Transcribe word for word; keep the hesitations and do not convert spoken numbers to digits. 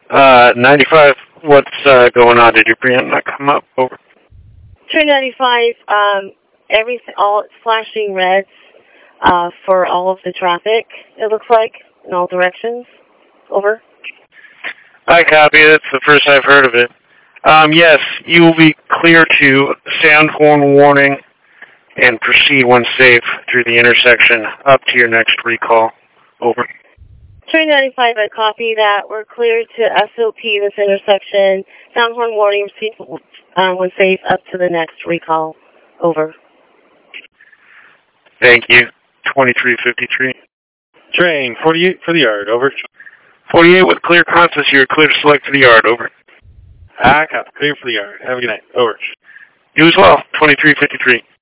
Uh, ninety-five, what's uh, going on? Did your preamp not come up? Over. Train ninety-five, um, everything, all it's flashing reds uh, for all of the traffic, it looks like, in all directions. Over. I copy. That's the first I've heard of it. Um, yes, you will be clear to sound horn warning and proceed when safe through the intersection up to your next recall. Over. Train ninety-five, I copy that. We're clear to S O P this intersection. Sound horn warning, proceed uh, when safe up to the next recall. Over. Thank you. twenty-three fifty-three. Train forty-eight for the yard. Over. forty-eight with clear conscience. You're clear to select for the yard. Over. I copy. Clear for the yard. Have a good night. Over. You as well. twenty-three fifty-three.